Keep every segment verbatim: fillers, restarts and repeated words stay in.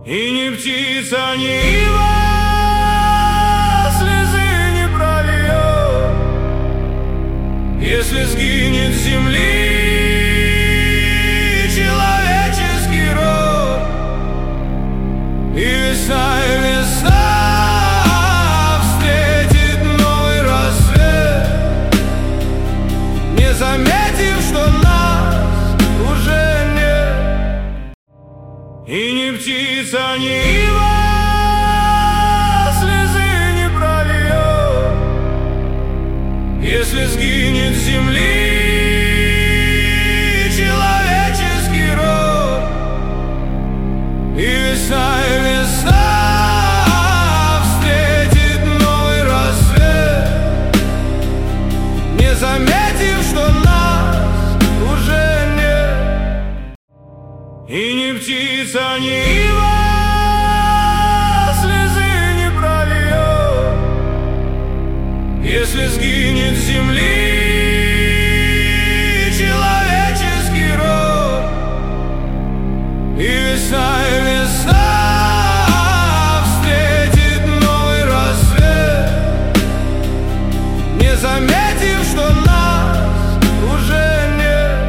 И ни птица, ни ива слезы не прольет, если сгинет с земли человеческий род. И весна, и весна встретит новый рассвет, не заметив, что нас уже нет. И ни птица, ни ива слезы не прольет, если сгинет с земли человеческий род. И весна, и весна встретит новый рассвет, не заметив, что нас уже нет. И ни птица, ни ива слезы не прольет, если сгинет с земли человеческий род. И весна, и весна встретит новый рассвет, не заметив, что нас уже нет.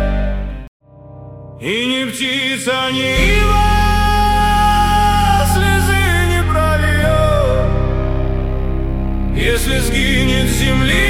И ни птица, ни ива слезы не прольет, если сгинет с земли